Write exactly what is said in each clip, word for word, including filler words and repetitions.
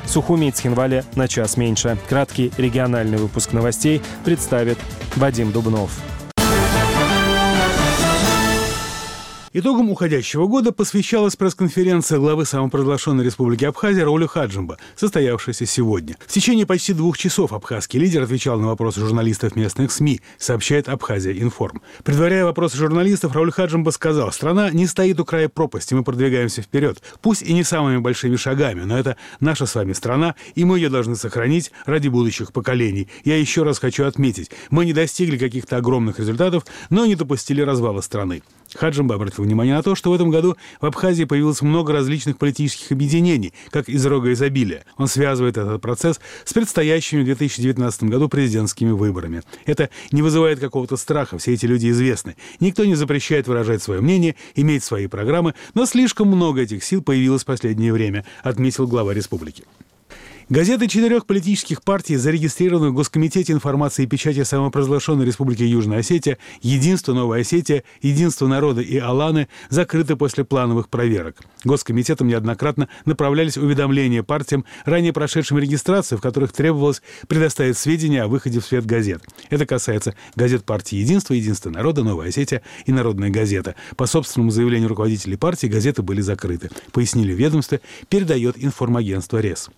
Сухуми и Цхинвале на час меньше. Краткий региональный выпуск новостей представит Вадим Дубнов. Итогом уходящего года посвящалась пресс-конференция главы самопровозглашенной республики Абхазия Рауля Хаджимба, состоявшаяся сегодня. В течение почти двух часов абхазский лидер отвечал на вопросы журналистов местных СМИ, сообщает Абхазия Информ. Предваряя вопросы журналистов, Рауль Хаджимба сказал: «Страна не стоит у края пропасти, мы продвигаемся вперед. Пусть и не самыми большими шагами, но это наша с вами страна, и мы ее должны сохранить ради будущих поколений. Я еще раз хочу отметить, мы не достигли каких-то огромных результатов, но не допустили развала страны». Хаджимба обратил внимание на то, что в этом году в Абхазии появилось много различных политических объединений, как из рога изобилия. Он связывает этот процесс с предстоящими в две тысячи девятнадцатом году президентскими выборами. Это не вызывает какого-то страха, все эти люди известны. Никто не запрещает выражать свое мнение, иметь свои программы, но слишком много этих сил появилось в последнее время, отметил глава республики. Газеты четырех политических партий, зарегистрированных в Госкомитете информации и печати самопровозглашенной Республики Южная Осетия, «Единство Новая Осетия», «Единство народа» и «Аланы» закрыты после плановых проверок. Госкомитетом неоднократно направлялись уведомления партиям, ранее прошедшим регистрацию, в которых требовалось предоставить сведения о выходе в свет газет. Это касается газет партии «Единство», «Единство народа», «Новая Осетия» и «Народная газета». По собственному заявлению руководителей партии газеты были закрыты, пояснили в ведомстве, передает информагентство РЕС.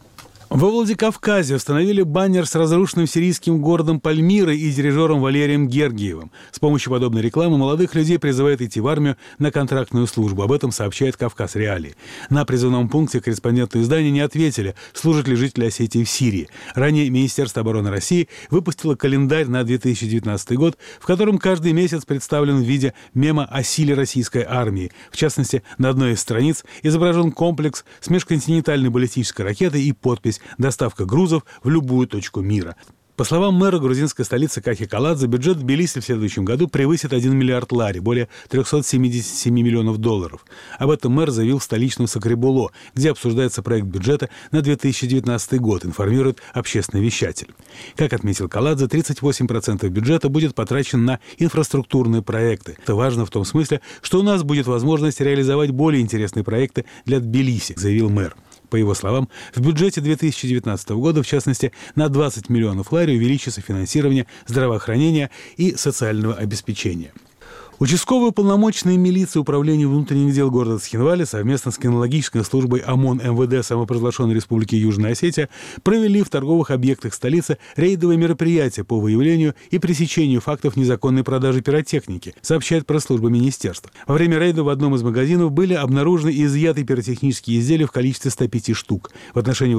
Во Владикавказе установили баннер с разрушенным сирийским городом Пальмирой и дирижером Валерием Гергиевым. С помощью подобной рекламы молодых людей призывают идти в армию на контрактную службу. Об этом сообщает «Кавказ Реалии». На призывном пункте корреспонденты издания не ответили, служат ли жители Осетии в Сирии. Ранее Министерство обороны России выпустило календарь на две тысячи девятнадцатый год, в котором каждый месяц представлен в виде мема о силе российской армии. В частности, на одной из страниц изображен комплекс с межконтинентальной баллистической ракетой и подпись «Доставка грузов в любую точку мира». По словам мэра грузинской столицы Кахи Каладзе, бюджет Тбилиси в следующем году превысит один миллиард лари, более триста семьдесят семь миллионов долларов. Об этом мэр заявил в столичном Сакребуло, где обсуждается проект бюджета на две тысячи девятнадцатый год, информирует общественный вещатель. Как отметил Каладзе, тридцать восемь процентов бюджета будет потрачен на инфраструктурные проекты. Это важно в том смысле, что у нас будет возможность реализовать более интересные проекты для Тбилиси, заявил мэр. По его словам, в бюджете две тысячи девятнадцатого года, в частности, на двадцать миллионов лари увеличится финансирование здравоохранения и социального обеспечения. Участковые уполномоченные милиции Управления внутренних дел города Цхинвали совместно с кинологической службой ОМОН МВД самопровозглашенной Республики Южная Осетия провели в торговых объектах столицы рейдовые мероприятия по выявлению и пресечению фактов незаконной продажи пиротехники, сообщает пресс-служба министерства. Во время рейда в одном из магазинов были обнаружены и изъяты пиротехнические изделия в количестве ста пяти штук. В отношении